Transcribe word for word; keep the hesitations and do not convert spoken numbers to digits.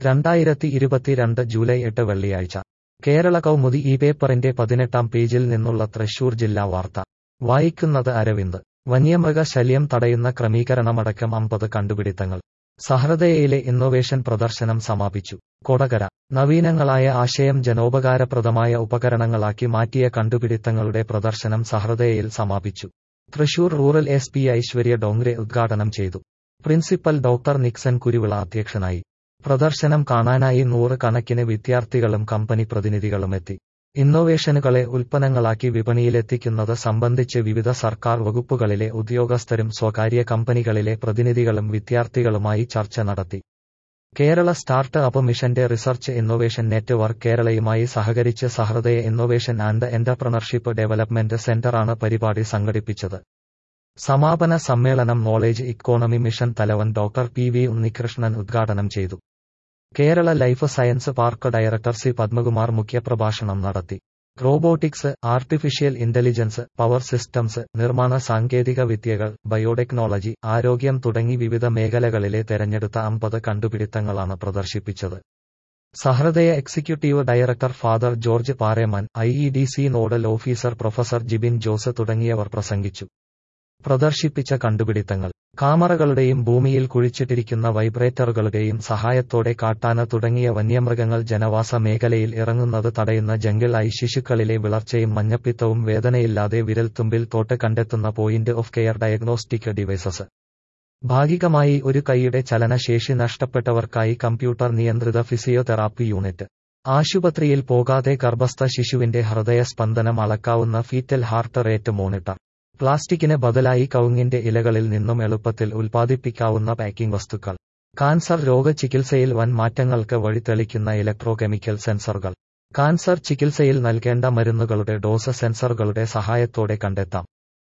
രണ്ടായിരത്തി ഇരുപത്തിരണ്ട് ജൂലൈ എട്ട് വെള്ളിയാഴ്ച കേരള കൗമുദി ഈ പേപ്പറിന്റെ പതിനെട്ടാം പേജിൽ നിന്നുള്ള തൃശൂർ ജില്ലാ വാർത്ത വായിക്കുന്നത് അരവിന്ദ്. വന്യമൃഗ ശല്യം തടയുന്ന ക്രമീകരണമടക്കം അമ്പത് കണ്ടുപിടിത്തങ്ങൾ. സഹൃദയയിലെ ഇന്നൊവേഷൻ പ്രദർശനം സമാപിച്ചു. കൊടകര. നവീനങ്ങളായ ആശയം ജനോപകാരപ്രദമായ ഉപകരണങ്ങളാക്കി മാറ്റിയ കണ്ടുപിടിത്തങ്ങളുടെ പ്രദർശനം സഹൃദയയിൽ സമാപിച്ചു. Thrissur rural S P Aishwarya Dongre ഉദ്ഘാടനം ചെയ്തു. പ്രിൻസിപ്പൽ ഡോക്ടർ നിക്സൺ കുരുവിള അധ്യക്ഷനായി. പ്രദർശനം കാണാനായി നൂറ് കണക്കിന് വിദ്യാർത്ഥികളും കമ്പനി പ്രതിനിധികളുമെത്തി. ഇന്നൊവേഷനുകളെ ഉൽപ്പന്നങ്ങളാക്കി വിപണിയിലെത്തിക്കുന്നത് സംബന്ധിച്ച് വിവിധ സർക്കാർ വകുപ്പുകളിലെ ഉദ്യോഗസ്ഥരും സ്വകാര്യ കമ്പനികളിലെ പ്രതിനിധികളും വിദ്യാർത്ഥികളുമായി ചർച്ച നടത്തി. കേരള സ്റ്റാർട്ട് അപ്പ് മിഷന്റെ റിസർച്ച് ഇന്നൊവേഷൻ നെറ്റ്വർക്ക് കേരളയുമായി സഹകരിച്ച് Sahrdaya innovation and entrepreneurship development സെന്ററാണ് പരിപാടി സംഘടിപ്പിച്ചത്. സമാപന സമ്മേളനം നോളേജ് ഇക്കോണമി മിഷൻ തലവൻ ഡോക്ടർ പി വി ഉണ്ണികൃഷ്ണൻ ഉദ്ഘാടനം ചെയ്തു. Kerala life science park director C Padmakumar മുഖ്യപ്രഭാഷണം നടത്തി. Robotics, artificial intelligence, power systems, നിർമ്മാണ സാങ്കേതിക വിദ്യകൾ, ബയോടെക്നോളജി, ആരോഗ്യം തുടങ്ങി വിവിധ മേഖലകളിലെ തെരഞ്ഞെടുത്ത അമ്പത് കണ്ടുപിടിത്തങ്ങളാണ് പ്രദർശിപ്പിച്ചത്. Sahrdaya executive director father George Paremaan, I E D C nodal officer professor Jibin Jose തുടങ്ങിയവർ പ്രസംഗിച്ചു. പ്രദർശിപ്പിച്ച കണ്ടുപിടിത്തങ്ങൾ: കാമറകളുടെയും ഭൂമിയിൽ കുഴിച്ചിട്ടിരിക്കുന്ന വൈബ്രേറ്ററുകളുടെയും സഹായത്തോടെ കാട്ടാന തുടങ്ങിയ വന്യമൃഗങ്ങൾ ജനവാസ മേഖലയിൽ ഇറങ്ങുന്നത് തടയുന്ന ജംഗിൾ ഐ ശിശുക്കളിലെ വിളർച്ചയും മഞ്ഞപ്പിത്തവും വേദനയില്ലാതെ വിരൽത്തുമ്പിൽ തൊട്ട് കണ്ടെത്തുന്ന point of care diagnostic devices. ഭാഗികമായി ഒരു കൈയുടെ ചലനശേഷി നഷ്ടപ്പെട്ടവർക്കായി കമ്പ്യൂട്ടർ നിയന്ത്രിത ഫിസിയോതെറാപ്പി യൂണിറ്റ്. ആശുപത്രിയിൽ പോകാതെ ഗർഭസ്ഥ ശിശുവിന്റെ ഹൃദയസ്പന്ദനം അളക്കാവുന്ന ഫീറ്റൽ ഹാർട്ട് റേറ്റ് മോണിറ്റർ. പ്ലാസ്റ്റിക്കിന് ബദലായി കവുങ്ങിന്റെ ഇലകളിൽ നിന്നും എളുപ്പത്തിൽ ഉൽപ്പാദിപ്പിക്കാവുന്ന പാക്കിംഗ് വസ്തുക്കൾ. കാൻസർ രോഗചികിത്സയിൽ വൻ മാറ്റങ്ങൾക്ക് വഴിതെളിക്കുന്ന ഇലക്ട്രോകെമിക്കൽ സെൻസറുകൾ. കാൻസർ ചികിത്സയിൽ നൽകേണ്ട മരുന്നുകളുടെ ഡോസ് സെൻസറുകളുടെ സഹായത്തോടെ കണ്ടെത്താം.